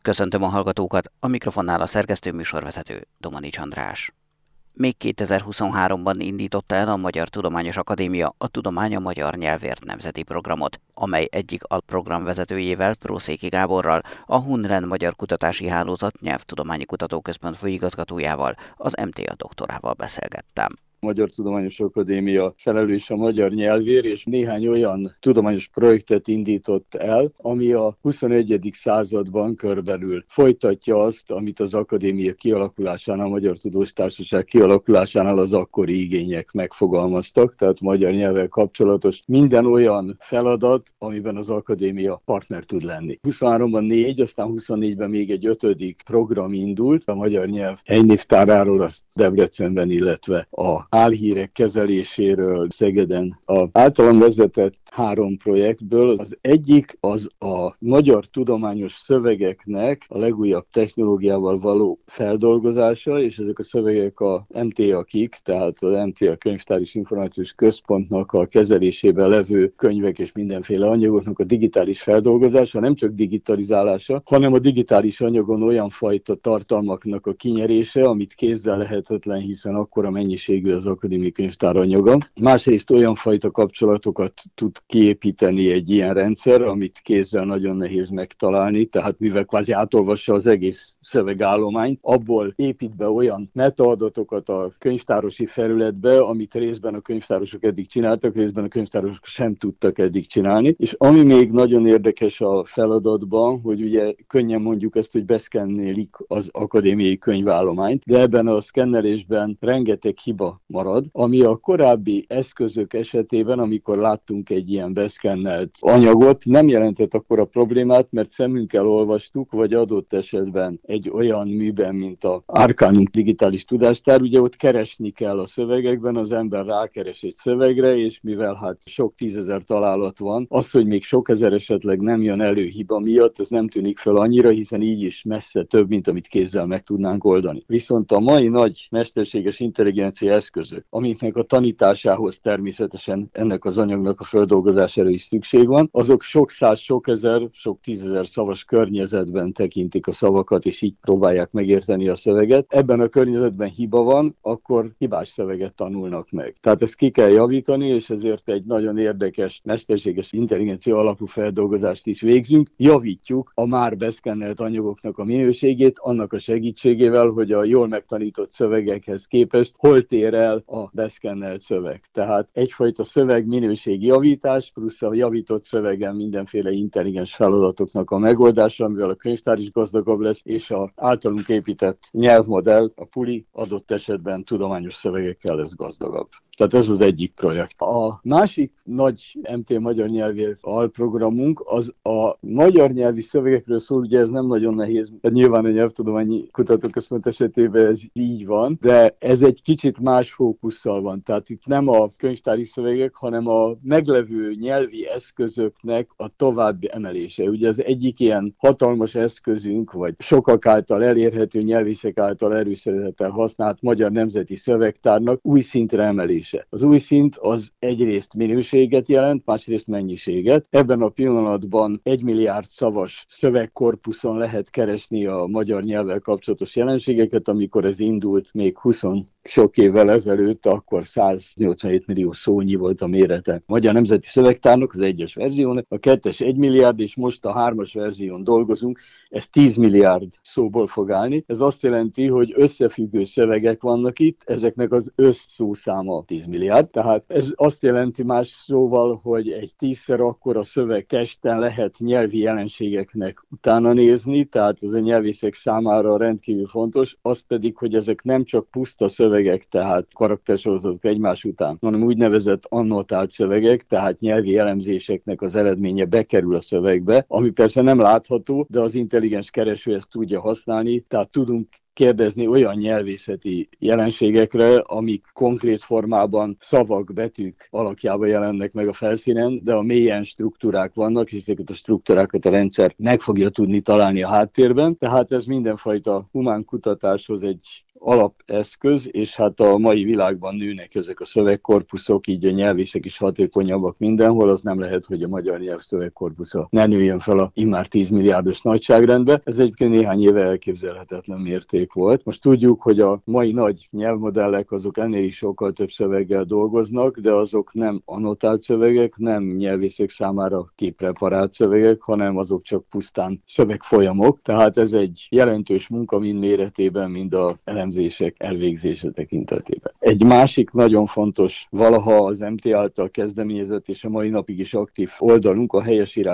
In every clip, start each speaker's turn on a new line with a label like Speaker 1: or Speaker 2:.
Speaker 1: köszöntöm a hallgatókat, a mikrofonnál a szerkesztő műsorvezető Domanics András. Még 2023-ban indította el a Magyar Tudományos Akadémia a Tudomány a magyar nyelvért nemzeti programot, amely egyik alprogram vezetőjével, Prószéki Gáborral, a Hunren Magyar Kutatási Hálózat Nyelvtudományi Kutatóközpont főigazgatójával, az MTA doktorával beszélgettem.
Speaker 2: Magyar Tudományos Akadémia felelős a magyar nyelvért, és néhány olyan tudományos projektet indított el, ami a 21. században körülbelül folytatja azt, amit az akadémia kialakulásánál, a Magyar Tudós Társaság kialakulásánál az akkori igények megfogalmaztak, tehát magyar nyelvvel kapcsolatos minden olyan feladat, amiben az akadémia partner tud lenni. 23-ban 4, aztán 24-ben még egy 5. program indult, a magyar nyelv helynévtáráról, azt Debrecenben, illetve a álhírek kezeléséről Szegeden. Az általam vezetett 3 projektből az egyik az a magyar tudományos szövegeknek a legújabb technológiával való feldolgozása, és ezek a szövegek a MTA-KIK, tehát az MTA Könyvtár és Információs Központnak a kezelésében levő könyvek és mindenféle anyagoknak a digitális feldolgozása, nem csak digitalizálása, hanem a digitális anyagon olyan fajta tartalmaknak a kinyerése, amit kézzel lehetetlen, hiszen akkora mennyiségű az akadémiai könyvtár anyaga. Másrészt olyan fajta kapcsolatokat tud kiépíteni egy ilyen rendszer, amit kézzel nagyon nehéz megtalálni, tehát mivel kvázi átolvassa az egész szövegállományt, abból épít be olyan metaadatokat a könyvtárosi felületbe, amit részben a könyvtárosok eddig csináltak, részben a könyvtárosok sem tudtak eddig csinálni. És ami még nagyon érdekes a feladatban, hogy ugye könnyen mondjuk ezt, hogy beszkennelik az akadémiai könyvállományt, de ebben a szkennelésben rengeteg hiba marad, ami a korábbi eszközök esetében, amikor láttunk egy ilyen beszkennelt anyagot, nem jelentett akkora problémát, mert szemünkkel olvastuk, vagy adott esetben egy olyan műben, mint a Arcanum digitális tudástár, ugye ott keresni kell a szövegekben, az ember rákeres egy szövegre, és mivel hát sok 10 000 találat van, az, hogy még sok ezer esetleg nem jön elő hiba miatt, ez nem tűnik fel annyira, hiszen így is messze több, mint amit kézzel meg tudnánk oldani. Viszont a mai nagy mesterséges intelligencia eszközök, amiknek a tanításához természetesen ennek az anyagnak a feldolgozására is szükség van, azok sok száz, sok ezer, sok 10 000 szavas környezetben tekintik a szavakat, és így próbálják megérteni a szöveget. Ebben a környezetben hiba van, akkor hibás szöveget tanulnak meg. Tehát ezt ki kell javítani, és ezért egy nagyon érdekes mesterséges intelligencia alapú feldolgozást is végzünk. Javítjuk a már beszkennelt anyagoknak a minőségét, annak a segítségével, hogy a jól megtanított szövegekhez képest hol tér el a beszkennelt szöveg. Tehát egyfajta szövegminőségi javítás, plusz a javított szövegen mindenféle intelligens feladatoknak a megoldása, amivel a könyvtár is gazdagabb lesz, és az általunk épített nyelvmodell, a PULI adott esetben tudományos szövegekkel lesz gazdagabb. Tehát ez az egyik projekt. A másik nagy MT magyar nyelvért alprogramunk az a magyar nyelvi szövegekről szól, ugye ez nem nagyon nehéz, de nyilván a Nyelvtudományi Kutatóközpont esetében ez így van, de ez egy kicsit más fókusszal van. Tehát itt nem a könyvtári szövegek, hanem a meglevő nyelvi eszközöknek a további emelése. Ugye az egyik ilyen hatalmas eszközünk, vagy sokak által elérhető, nyelvészek által előszeretettel használt Magyar Nemzeti Szövegtárnak új szintre emelése. Az új szint az egyrészt minőséget jelent, másrészt mennyiséget. Ebben a pillanatban 1 milliárd szavas szövegkorpuszon lehet keresni a magyar nyelvvel kapcsolatos jelenségeket, amikor ez indult még 20 sok évvel ezelőtt, akkor 187 millió szónyi volt a mérete. Magyar Nemzeti Szövegtárnak az 1-es verziónak, a 2-es 1 milliárd, és most a 3-as verzión dolgozunk, ez 10 milliárd szóból fog állni. Ez azt jelenti, hogy összefüggő szövegek vannak itt, ezeknek az összszószáma 10 milliárd. Tehát ez azt jelenti más szóval, hogy egy 10-szer akkora szövegtesten lehet nyelvi jelenségeknek utána nézni, tehát ez a nyelvészek számára rendkívül fontos, az pedig, hogy ezek nem csak puszta szövegek, tehát karaktersorozatok egymás után, hanem úgynevezett annotált szövegek, tehát nyelvi elemzéseknek az eredménye bekerül a szövegbe, ami persze nem látható, de az intelligens kereső ezt tudja használni, tehát tudunk kérdezni olyan nyelvészeti jelenségekre, amik konkrét formában szavak, betűk alakjában jelennek meg a felszínen, de a mélyen struktúrák vannak, és ezeket a struktúrákat a rendszer meg fogja tudni találni a háttérben. Tehát ez mindenfajta humán kutatáshoz egy alapeszköz, és hát a mai világban nőnek ezek a szövegkorpuszok, így a nyelvészek is hatékonyabbak mindenhol, az nem lehet, hogy a magyar nyelv szövegkorpusza ne nőjön fel a immár 10 milliárdos nagyságrendbe. Ez egyébként néhány éve elképzelhetetlen mérték volt. Most tudjuk, hogy a mai nagy nyelvmodellek azok ennél is sokkal több szöveggel dolgoznak, de azok nem annotált szövegek, nem nyelvészek számára képreparált szövegek, hanem azok csak pusztán szövegfolyamok. Tehát ez egy jelentős munka mind méretében, mind a elemzések elvégzése tekintetében. Egy másik nagyon fontos, valaha az MT által kezdeményezett és a mai napig is aktív oldalunk a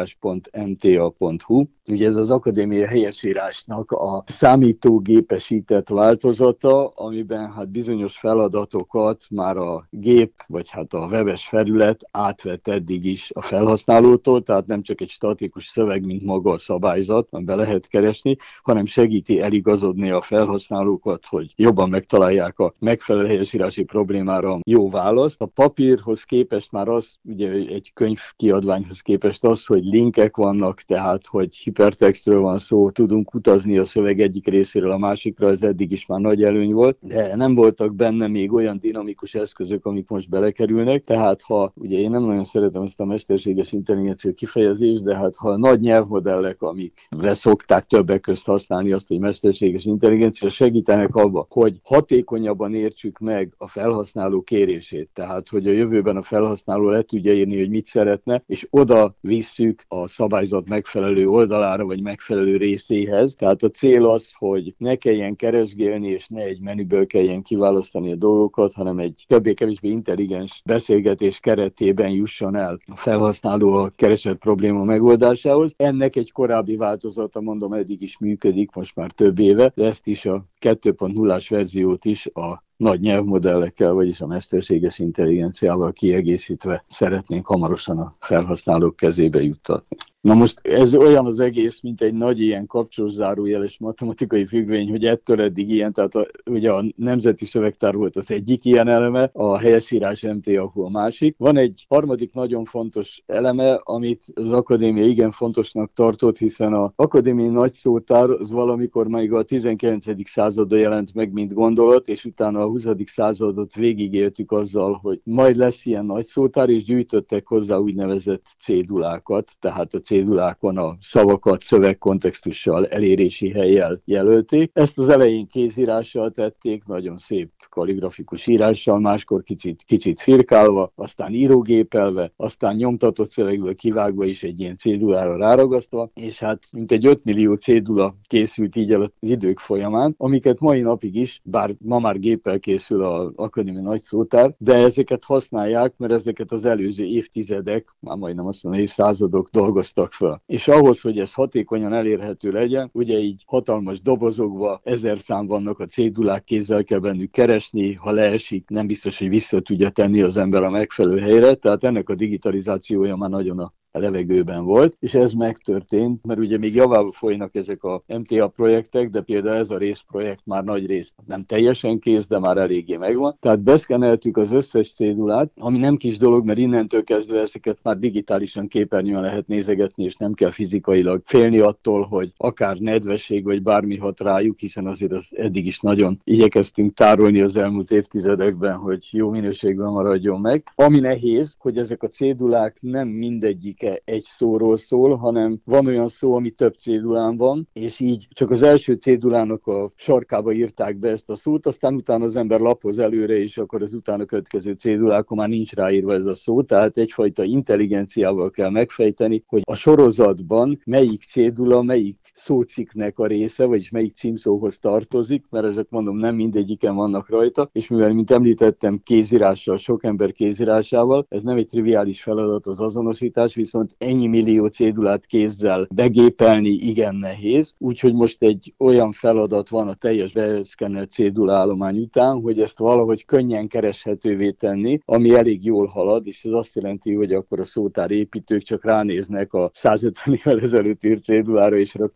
Speaker 2: helyesírás.mta.hu. Ugye ez az akadémia helyesírásnak a számítógépesített változata, amiben hát bizonyos feladatokat már a gép, vagy hát a webes felület átvett eddig is a felhasználótól, tehát nem csak egy statikus szöveg, mint maga a szabályzat, amiben lehet keresni, hanem segíti eligazodni a felhasználókat, hogy jobban megtalálják a megfelelő helyesírási problémára jó választ. A papírhoz képest már az, ugye egy könyvkiadványhoz képest az, hogy linkek vannak, tehát hogy hipertextről van szó, tudunk utazni a szöveg egyik részéről a másikra, ez eddig is már nagy előny volt, de nem voltak benne még olyan dinamikus eszközök, amik most belekerülnek, tehát ha, ugye én nem nagyon szeretem ezt a mesterséges intelligencia kifejezést, de hát ha a nagy nyelvmodellek, amikre szokták többek közt használni azt, hogy mesterséges intelligencia, segítenek abba, hogy hatékonyabban értsük meg a felhasználó kérését, tehát hogy a jövőben a felhasználó le tudja írni, hogy mit szeretne, és oda visszük a szabályzat megfelelő oldalára, vagy megfelelő részéhez. Tehát a cél az, hogy ne kelljen keresgélni, és ne egy menüből kelljen kiválasztani a dolgokat, hanem egy többé-kevésbé intelligens beszélgetés keretében jusson el a felhasználó a keresett probléma megoldásához. Ennek egy korábbi változata, mondom, eddig is működik, most már több éve, de ezt is a 2.0-ás verziót is a nagy nyelvmodellekkel, vagyis a mesterséges intelligenciával kiegészítve szeretnénk hamarosan a felhasználók kezébe juttatni. Na most ez olyan az egész, mint egy nagy ilyen kapcsolós zárójeles matematikai függvény, hogy ettől eddig ilyen, tehát ugye a Nemzeti Szövegtár volt az egyik ilyen eleme, a helyesírás MTA.hu a másik. Van egy harmadik nagyon fontos eleme, amit az akadémia igen fontosnak tartott, hiszen az akadémiai nagyszótár az valamikor még a 19. században jelent meg, mint gondolat, és utána a 20. századot végigéltük azzal, hogy majd lesz ilyen nagyszótár, és gyűjtöttek hozzá úgynevezett cédulákat, tehát a cédulákon a szavakat szövegkontextussal, elérési hellyel jelölték. Ezt az elején kézírással tették, nagyon szép kalligrafikus írással, máskor kicsit firkálva, aztán írógépelve, aztán nyomtatott szövegből kivágva is egy ilyen cédulára ráragasztva, és hát mintegy 5 millió cédula készült így el az idők folyamán, amiket mai napig is, bár ma már géppel készül az akadémia nagyszótár, de ezeket használják, mert ezeket az előző évtizedek, már majdnem azt mondom, évszázadok dolgoztak fel. És ahhoz, hogy ez hatékonyan elérhető legyen, ugye így hatalmas dobozokba 1000 szám vannak a cédulák, kézzel kell bennük keresni, ha leesik, nem biztos, hogy vissza tudja tenni az ember a megfelelő helyre, tehát ennek a digitalizációja már nagyon a levegőben volt, és ez megtörtént, mert ugye még javába folynak ezek a MTA projektek, de például ez a részprojekt már nagy részt nem teljesen kész, de már eléggé megvan. Tehát beszkeneltük az összes cédulát, ami nem kis dolog, mert innentől kezdve ezeket már digitálisan képernyőn lehet nézegetni, és nem kell fizikailag félni attól, hogy akár nedvesség vagy bármi hat rájuk, hiszen azért az eddig is nagyon igyekeztünk tárolni az elmúlt évtizedekben, hogy jó minőségben maradjon meg. Ami nehéz, hogy ezek a cédulák nem mindegyik egy szóról szól, hanem van olyan szó, ami több cédulán van, és így csak az első cédulának a sarkába írták be ezt a szót, aztán utána az ember lapoz előre, és akkor az utána következő cédulákon már nincs ráírva ez a szó, tehát egyfajta intelligenciával kell megfejteni, hogy a sorozatban melyik cédula, melyik szócikknek a része, vagyis melyik címszóhoz tartozik, mert ezek mondom nem mindegyiken vannak rajta, és mivel, mint említettem, kézírással, sok ember kézírásával, ez nem egy triviális feladat az azonosítás, viszont ennyi millió cédulát kézzel begépelni igen nehéz, úgyhogy most egy olyan feladat van a teljes beszkennelt cédulaállomány után, hogy ezt valahogy könnyen kereshetővé tenni, ami elég jól halad, és ez azt jelenti, hogy akkor a szótárépítők csak ránéznek a 150 évvel ezelőtt írt cédulára, és rögtön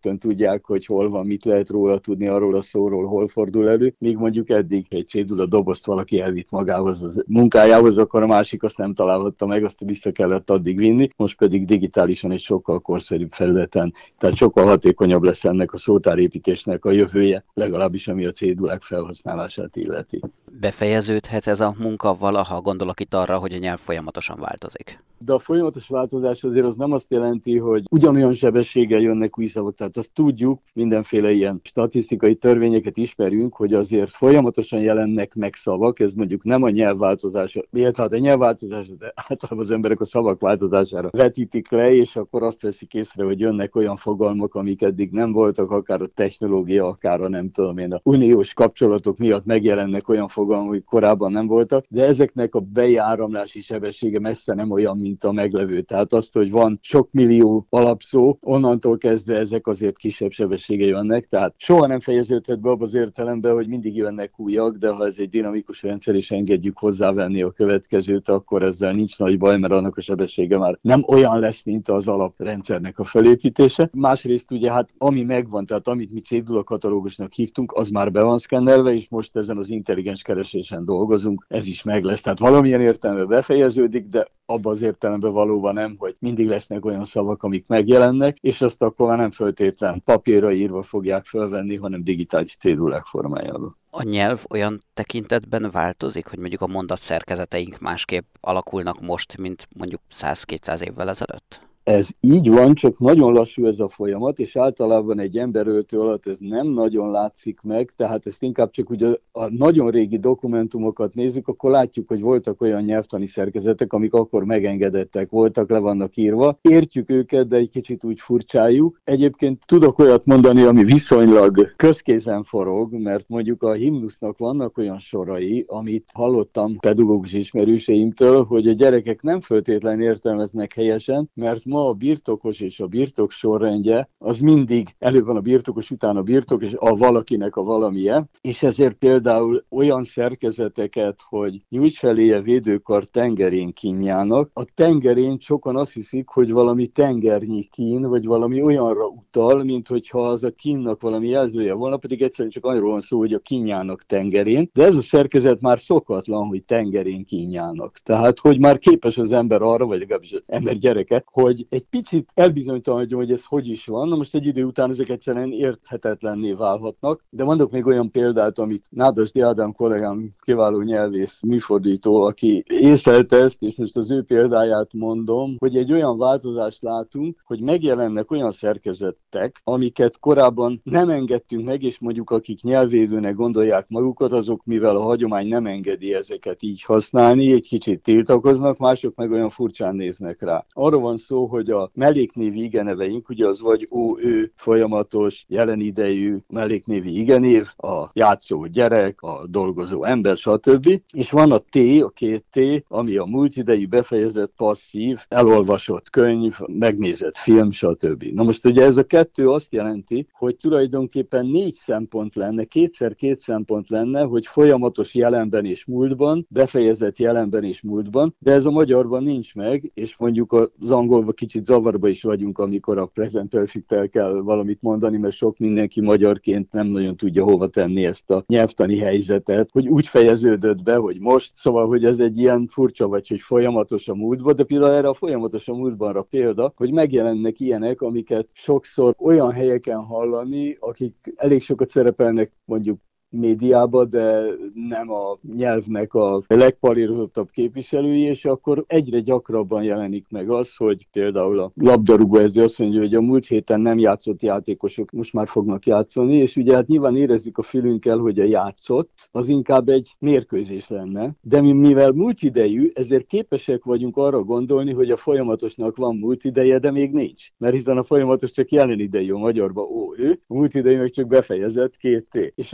Speaker 2: rögtön tudják, hogy hol van, mit lehet róla tudni, arról a szóról, hol fordul elő, míg mondjuk eddig egy cédula dobozt valaki elvitt magához az munkájához, akkor a másik azt nem találhatta meg, azt vissza kellett addig vinni, most pedig digitálisan egy sokkal korszerűbb felületen, tehát sokkal hatékonyabb lesz ennek a szótárépítésnek a jövője, legalábbis ami a cédulák felhasználását illeti.
Speaker 1: Befejeződhet ez a munka valaha, gondolok itt arra, hogy a nyelv folyamatosan változik.
Speaker 2: De a folyamatos változás azért az nem azt jelenti, hogy ugyanolyan sebességgel jönnek új szavak. Tehát azt tudjuk, mindenféle ilyen statisztikai törvényeket ismerünk, hogy azért folyamatosan jelennek meg szavak, ez mondjuk nem a nyelvváltozása, illetve a nyelvváltozás, de általában az emberek a szavak változására vetítik le, és akkor azt veszik észre, hogy jönnek olyan fogalmak, amik eddig nem voltak, akár a technológia, akár a nem tudom én, a uniós kapcsolatok miatt megjelennek olyan fogalmak, amik korábban nem voltak, de ezeknek a bejáramlási sebessége messze nem olyan, mint a meglevő. Tehát azt, hogy van sok millió alapszó, onnantól kezdve ezek azért kisebb sebessége jönnek. Tehát soha nem fejeződhet be abban az értelemben, hogy mindig jönnek újak, de ha ez egy dinamikus rendszer, és engedjük hozzávenni a következőt, akkor ezzel nincs nagy baj, mert annak a sebessége már nem olyan lesz, mint az alaprendszernek a felépítése. Másrészt ugye hát ami megvan, tehát amit mi cédula katalógusnak hívtunk, az már be van szkennelve, és most ezen az intelligens keresésen dolgozunk, ez is meg lesz. Tehát valamilyen értelemben befejeződik, de abban az értelemben valóban nem, hogy mindig lesznek olyan szavak, amik megjelennek, és azt akkor már nem feltétlen papírra írva fogják felvenni, hanem digitális cédulák formájában.
Speaker 1: A nyelv olyan tekintetben változik, hogy mondjuk a mondatszerkezeteink másképp alakulnak most, mint mondjuk 100-200 évvel ezelőtt?
Speaker 2: Ez így van, csak nagyon lassú ez a folyamat, és általában egy emberöltő alatt ez nem nagyon látszik meg, tehát ezt inkább csak ugye a nagyon régi dokumentumokat nézzük, akkor látjuk, hogy voltak olyan nyelvtani szerkezetek, amik akkor megengedettek voltak, le vannak írva. Értjük őket, de egy kicsit úgy furcsáljuk. Egyébként tudok olyat mondani, ami viszonylag közkézen forog, mert mondjuk a himnusznak vannak olyan sorai, amit hallottam pedagógus ismerőseimtől, hogy a gyerekek nem feltétlenül értelmeznek helyesen, mert ma a birtokos és a birtok sorrendje, az mindig előbb van a birtokos, után a birtok, és a valakinek a valamije, és ezért például olyan szerkezeteket, hogy nyújts feléje védőkar tengerén kínjának, a tengerén sokan azt hiszik, hogy valami tengernyi kín, vagy valami olyanra utal, mint hogyha az a kínnak valami jelzője volna, pedig egyszerűen csak arról van szó, hogy a kínjának tengerén, de ez a szerkezet már szokatlan, hogy tengerén kínjának. Tehát, hogy már képes az ember arra, vagy legalábbis az ember gyereke, hogy egy picit elbizonytalanodjon, hogy ez hogy is van. Na most egy idő után ezek egyszerűen érthetetlenné válhatnak, de mondok még olyan példát, amit Nádasdy Ádám kollégám, kiváló nyelvész, műfordító, aki észlelte ezt, és most az ő példáját mondom, hogy egy olyan változást látunk, hogy megjelennek olyan szerkezetek, amiket korábban nem engedtünk meg, és mondjuk akik nyelvvédőnek gondolják magukat, azok, mivel a hagyomány nem engedi ezeket így használni, egy kicsit tiltakoznak, mások meg olyan furcsán néznek rá. Arról van szó, hogy a melléknévi igeneveink, ugye az vagy ó, ő, folyamatos, jelen idejű melléknévi igenév, a játszó gyerek, a dolgozó ember, stb. És van a T, a két T, ami a múlt idejű befejezett passzív, elolvasott könyv, megnézett film, stb. Na most ugye ez a kettő azt jelenti, hogy tulajdonképpen 4 szempont lenne, kétszer 2 szempont lenne, hogy folyamatos jelenben és múltban, befejezett jelenben és múltban, de ez a magyarban nincs meg, és mondjuk az angolban kicsit zavarba is vagyunk, amikor a present perfect-tel kell valamit mondani, mert sok mindenki magyarként nem nagyon tudja hova tenni ezt a nyelvtani helyzetet, hogy úgy fejeződött be, hogy most, szóval, hogy ez egy ilyen furcsa, vagy hogy folyamatos a múltban, de például erre a folyamatos a múltbanra példa, hogy megjelennek ilyenek, amiket sokszor olyan helyeken hallani, akik elég sokat szerepelnek mondjuk médiába, de nem a nyelvnek a legpalírozottabb képviselői, és akkor egyre gyakrabban jelenik meg az, hogy például a labdarúgó edző azt mondja, hogy a múlt héten nem játszott játékosok most már fognak játszani, és ugye hát nyilván érezzük a fülünkkel, hogy a játszott, az inkább egy mérkőzés lenne, de mivel múlt idejű, ezért képesek vagyunk arra gondolni, hogy a folyamatosnak van múlt ideje, de még nincs. Mert hiszen a folyamatos csak jelen idejű, a magyarban ó, ő, a múlt idejű meg csak befejezett 2 T. És akkor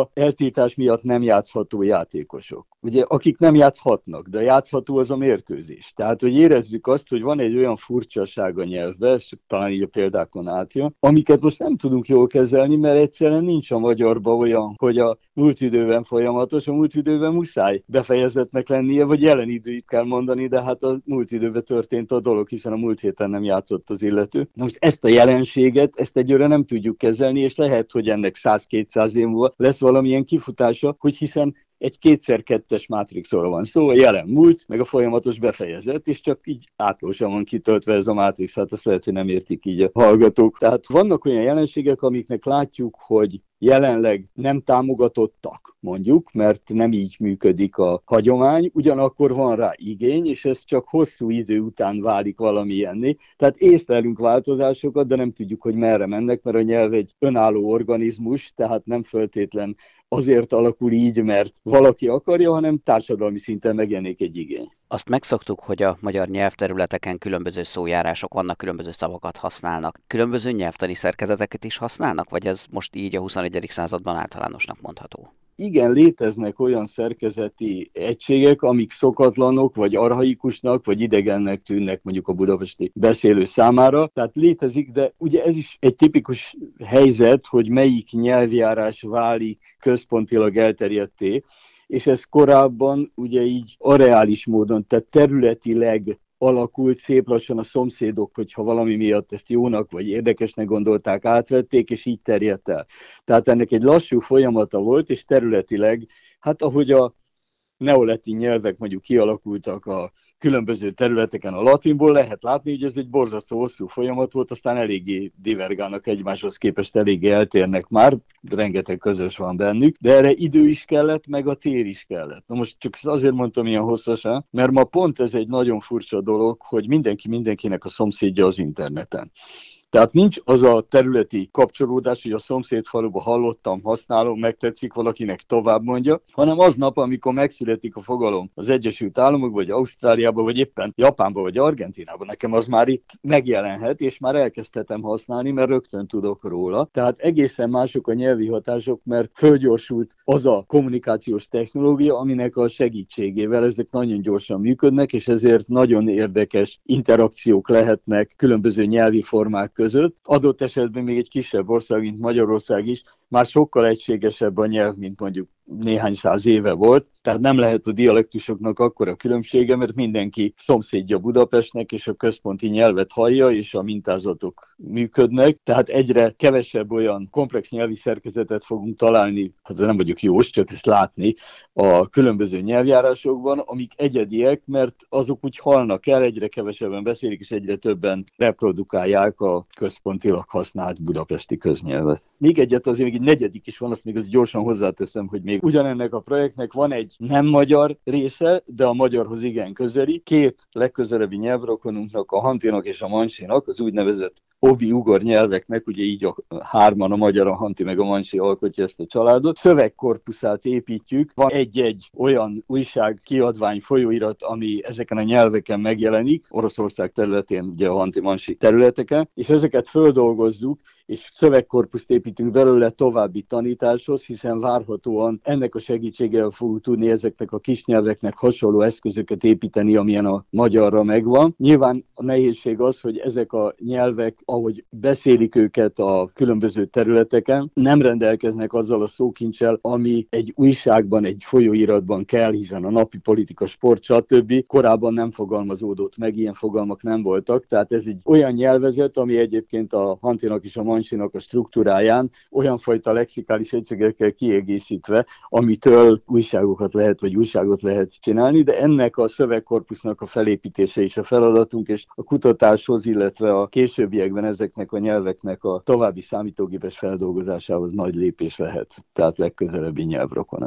Speaker 2: a eltiltás miatt nem játszható játékosok. Ugye, akik nem játszhatnak, de játszható az a mérkőzés. Tehát, hogy érezzük azt, hogy van egy olyan furcsaság a nyelvben, ez talán így a példákon átjön, amiket most nem tudunk jól kezelni, mert egyszerűen nincs a magyarban olyan, hogy a múlt időben folyamatos, a múlt időben muszáj befejezetnek lennie, vagy jelen időt kell mondani, de hát a múlt időben történt a dolog, hiszen a múlt héten nem játszott az illető. Na most ezt a jelenséget, ezt egyőre nem tudjuk kezelni, és lehet, hogy ennek 100-200 év múlva lesz valamilyen kifutása, hogy hiszen egy 2x2-es mátrixról van szó, a jelen múlt, meg a folyamatos befejezet, és csak így átlósan van kitöltve ez a mátrix, hát azt lehet, hogy nem értik így a hallgatók. Tehát vannak olyan jelenségek, amiknek látjuk, hogy jelenleg nem támogatottak, mondjuk, mert nem így működik a hagyomány, ugyanakkor van rá igény, és ez csak hosszú idő után válik valamilyenné. Tehát észlelünk változásokat, de nem tudjuk, hogy merre mennek, mert a nyelv egy önálló organizmus, tehát nem feltétlen azért alakul így, mert valaki akarja, hanem társadalmi szinten megjelenik egy igény.
Speaker 1: Azt megszoktuk, hogy a magyar nyelvterületeken különböző szójárások vannak, különböző szavakat használnak. Különböző nyelvtani szerkezeteket is használnak, vagy ez most így a 21. században általánosnak mondható?
Speaker 2: Igen, léteznek olyan szerkezeti egységek, amik szokatlanok, vagy archaikusnak, vagy idegennek tűnnek mondjuk a budapesti beszélő számára. Tehát létezik, de ugye ez is egy tipikus helyzet, hogy melyik nyelvjárás válik központilag elterjedté, és ez korábban ugye így areális módon, tehát területileg alakult szép lassan a szomszédok, hogyha valami miatt ezt jónak vagy érdekesnek gondolták, átvették, és így terjedt el. Tehát ennek egy lassú folyamata volt, és területileg, hát ahogy a neolatin nyelvek mondjuk kialakultak a különböző területeken a latinból, lehet látni, hogy ez egy borzasztó hosszú folyamat volt, aztán eléggé divergálnak egymáshoz képest, eléggé eltérnek már, rengeteg közös van bennük, de erre idő is kellett, meg a tér is kellett. Na most csak azért mondtam ilyen hosszasan, mert ma pont ez egy nagyon furcsa dolog, hogy mindenki mindenkinek a szomszédja az interneten. Tehát nincs az a területi kapcsolódás, hogy a szomszéd faluba hallottam, használom, megtetszik, valakinek tovább mondja, hanem aznap, amikor megszületik a fogalom az Egyesült Államokban, vagy Ausztráliában, vagy éppen Japánban, vagy Argentínában, nekem az már itt megjelenhet, és már elkezdhetem használni, mert rögtön tudok róla. Tehát egészen mások a nyelvi hatások, mert fölgyorsult az a kommunikációs technológia, aminek a segítségével ezek nagyon gyorsan működnek, és ezért nagyon érdekes interakciók lehetnek különböző nyelvi formák között. Adott esetben még egy kisebb ország, mint Magyarország is, már sokkal egységesebb a nyelv, mint mondjuk néhány száz éve volt, tehát nem lehet a dialektusoknak akkora különbsége, mert mindenki szomszédja Budapestnek, és a központi nyelvet hallja, és a mintázatok működnek, tehát egyre kevesebb olyan komplex nyelvi szerkezetet fogunk találni, hát nem vagyok jós, csak ezt látni a különböző nyelvjárásokban, amik egyediek, mert azok úgy halnak el, egyre kevesebben beszélik, és egyre többen reprodukálják a központilag használt budapesti köznyelvet. Még egyet azért még egy negyedik is van, azt még gyorsan hozzáteszem, hogy még ugyanennek a projektnek van egy nem magyar része, de a magyarhoz igen közeli. Két legközelebbi nyelvrokonunknak, a hantinak és a mansinak, az úgynevezett obi-ugor nyelveknek, ugye így a hárman, a magyar, a hanti meg a mansi alkotja ezt a családot. Szövegkorpuszát építjük, van egy-egy olyan újság, kiadvány, folyóirat, ami ezeken a nyelveken megjelenik, Oroszország területén, ugye a hanti-mansi területeken, és ezeket földolgozzuk, és szövegkorpuszt építünk belőle további tanításhoz, hiszen várhatóan ennek a segítségével fogunk tudni ezeknek a kis nyelveknek hasonló eszközöket építeni, amilyen a magyarra megvan. Nyilván a nehézség az, hogy ezek a nyelvek, ahogy beszélik őket a különböző területeken, nem rendelkeznek azzal a szókincsel, ami egy újságban, egy folyóiratban kell, hiszen a napi politika, sport, stb. Korábban nem fogalmazódott meg, ilyen fogalmak nem voltak, tehát ez egy olyan nyelvezet, ami egyébként a hantinak és a mansinak a struktúráján olyan fajta lexikális egységekkel kiegészítve, amitől újságokat lehet, vagy újságot lehet csinálni, de ennek a szövegkorpusznak a felépítése is a feladatunk, és a kutatáshoz, illetve a későbbiekben ezeknek a nyelveknek a további számítógépes feldolgozásához nagy lépés lehet, tehát legközelebbi nyelvrokonaink.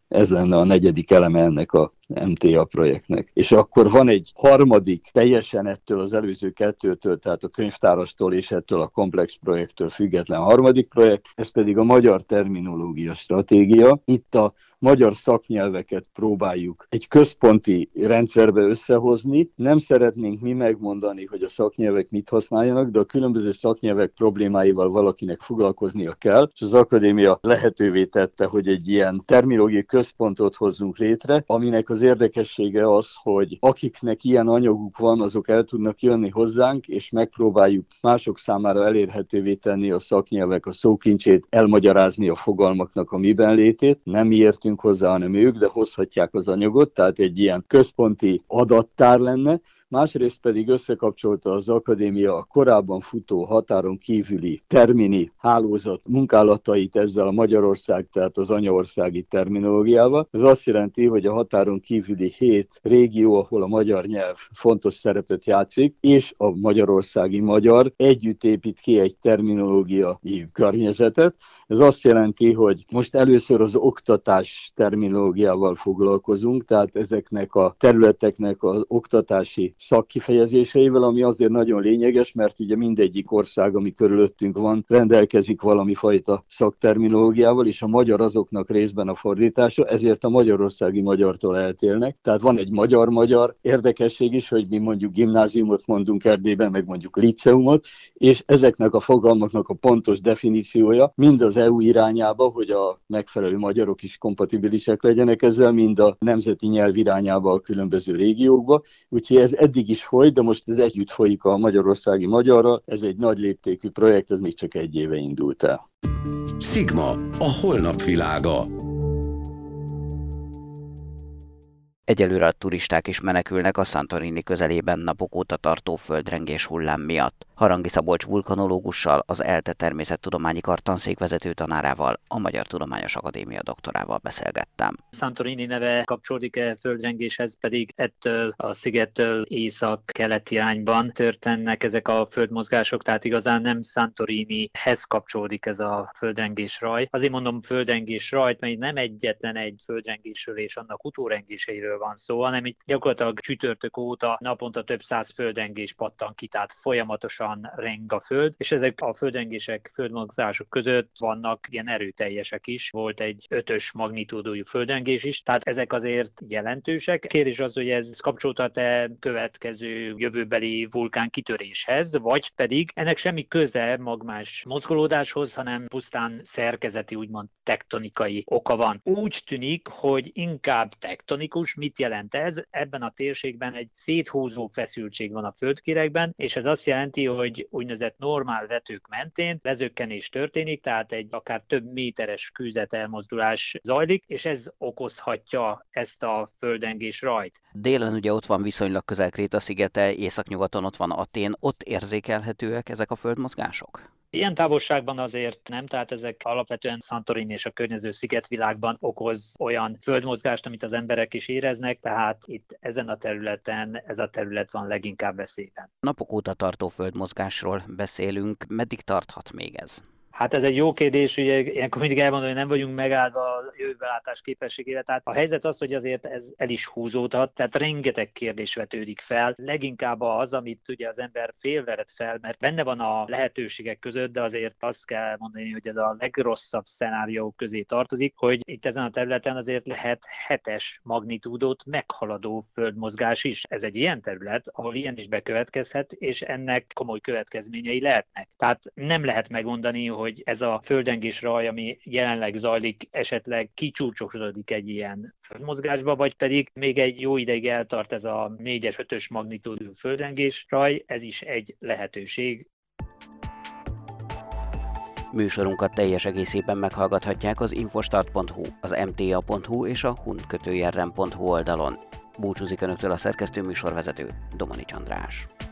Speaker 2: Ez lenne a negyedik eleme ennek a MTA projektnek. És akkor van egy harmadik, teljesen ettől az előző kettőtől, tehát a könyvtárastól és ettől a komplex projektől független harmadik projekt, ez pedig a magyar terminológia stratégia. Itt a magyar szaknyelveket próbáljuk egy központi rendszerbe összehozni. Nem szeretnénk mi megmondani, hogy a szaknyelvek mit használjanak, de a különböző szaknyelvek problémáival valakinek foglalkoznia kell, és az akadémia lehetővé tette, hogy egy ilyen terminológiai központot hozzunk létre, aminek az érdekessége az, hogy akiknek ilyen anyaguk van, azok el tudnak jönni hozzánk, és megpróbáljuk mások számára elérhetővé tenni a szaknyelvek a szókincsét, elmagyarázni a fogalmaknak a miben létét. Nem értünk hozzá, hanem ők, de hozhatják az anyagot, tehát egy ilyen központi adattár lenne. Másrészt pedig összekapcsolta az akadémia a korábban futó határon kívüli termini hálózat munkálatait ezzel a Magyarország, tehát az anyaországi terminológiával. Ez azt jelenti, hogy a határon kívüli 7 régió, ahol a magyar nyelv fontos szerepet játszik, és a magyarországi magyar együtt épít ki egy terminológiai környezetet. Ez azt jelenti, hogy most először az oktatás terminológiával foglalkozunk, tehát ezeknek a területeknek az oktatási szakkifejezéseivel, ami azért nagyon lényeges, mert ugye mindegyik ország, ami körülöttünk van, rendelkezik valami fajta szakterminológiával, és a magyar azoknak részben a fordítása, ezért a magyarországi magyartól eltérnek. Tehát van egy magyar-magyar érdekesség is, hogy mi mondjuk gimnáziumot mondunk Erdélyben, meg mondjuk liceumot, és ezeknek a fogalmaknak a pontos definíciója mind az EU irányába, hogy a megfelelő magyarok is kompatibilisek legyenek ezzel, mind a nemzeti nyelv irányába a különböző régiókba. Úgyhogy ez eddig is folyt, de most ez együtt folyik a magyarországi magyarral. Ez egy nagy léptékű projekt, ez még csak 1 éve indult el.
Speaker 3: Sigma, a holnap világa.
Speaker 1: Egyelőre a turisták is menekülnek a Santorini közelében napok óta tartó földrengés hullám miatt. Harangi Szabolcs vulkanológussal, az ELTE természettudományi kartanszék vezető tanárával, a Magyar Tudományos Akadémia doktorával beszélgettem.
Speaker 4: Santorini neve kapcsolódik-e földrengéshez, pedig ettől a szigettől észak-kelet irányban történnek ezek a földmozgások, tehát igazán nem Santorinihez kapcsolódik ez a földrengésraj. Azért mondom földrengésrajt, mert nem egyetlen egy földrengésről és annak utórengéseiről van szó, hanem itt gyakorlatilag csütörtök óta naponta több száz földrengés pattan ki, tehát folyamatosan reng a föld, és ezek a földrengések, földmozgások között vannak ilyen erőteljesek is. Volt egy 5-ös magnitúdójú földrengés is, tehát ezek azért jelentősek. Kérdés az, hogy ez kapcsolódhat-e következő jövőbeli vulkán kitöréshez, vagy pedig ennek semmi köze magmás mozgolódáshoz, hanem pusztán szerkezeti, úgymond tektonikai oka van. Úgy tűnik, hogy inkább tektonikus. Mit jelent ez? Ebben a térségben egy széthúzó feszültség van a földkéregben, és ez azt jelenti, hogy úgynevezett normál vetők mentén lezökkenés történik, tehát egy akár több méteres kőzet elmozdulás zajlik, és ez okozhatja ezt a földrengés rajt.
Speaker 1: Délen ugye ott van viszonylag közel Kréta szigete, északnyugaton ott van Atén, ott érzékelhetőek ezek a földmozgások?
Speaker 4: Ilyen távolságban azért nem, tehát ezek alapvetően Santorini és a környező szigetvilágban okoz olyan földmozgást, amit az emberek is éreznek, tehát itt ezen a területen ez a terület van leginkább veszélyben.
Speaker 1: Napok óta tartó földmozgásról beszélünk, meddig tarthat még ez?
Speaker 4: Hát ez egy jó kérdés, ugye ilyenkor mindig elmondom, hogy nem vagyunk megáldva a jövőbelátás képességére. Tehát a helyzet az, hogy azért ez el is húzódhat, tehát rengeteg kérdés vetődik fel. Leginkább az, amit ugye az ember félvered fel, mert benne van a lehetőségek között, de azért azt kell mondani, hogy ez a legrosszabb szenárió közé tartozik, hogy itt ezen a területen azért lehet 7-es magnitúdót meghaladó földmozgás is. Ez egy ilyen terület, ahol ilyen is bekövetkezhet, és ennek komoly következményei lehetnek. Tehát nem lehet megmondani, hogy ez a földrengésraj, ami jelenleg zajlik, esetleg kicsúcsosodik egy ilyen földmozgásba, vagy pedig még egy jó ideig eltart ez a 4-es, 5-ös magnitúdú földrengésraj, ez is egy lehetőség.
Speaker 1: Műsorunkat teljes egészében meghallgathatják az infostart.hu, az mta.hu és a hunt-rem.hu oldalon. Búcsúzik Önöktől a szerkesztő műsorvezető, Domanics András.